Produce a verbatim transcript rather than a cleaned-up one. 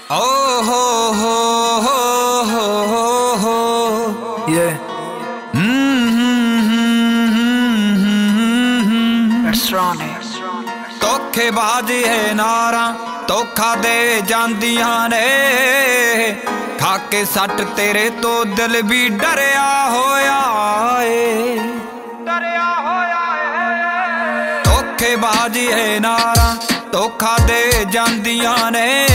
Oh ho ho ho ho ho yeah. That's Ronnie. ਧੋਖੇਬਾਜ਼ੀ ਹੈ ਨਾਰਾਂ ਧੋਖਾ ਦੇ ਜਾਂਦੀਆਂ ਨੇ ਖਾ ਕੇ ਸੱਟ ਤੇਰੇ ਤੋਂ ਦਿਲ ਵੀ ਡਰਿਆ ਹੋਇਆ ਏ ਡਰਿਆ ਹੋਇਆ ਏ ਧੋਖੇਬਾਜ਼ੀ ਹੈ ਨਾਰਾਂ ਧੋਖਾ ਦੇ ਜਾਂਦੀਆਂ ਨੇ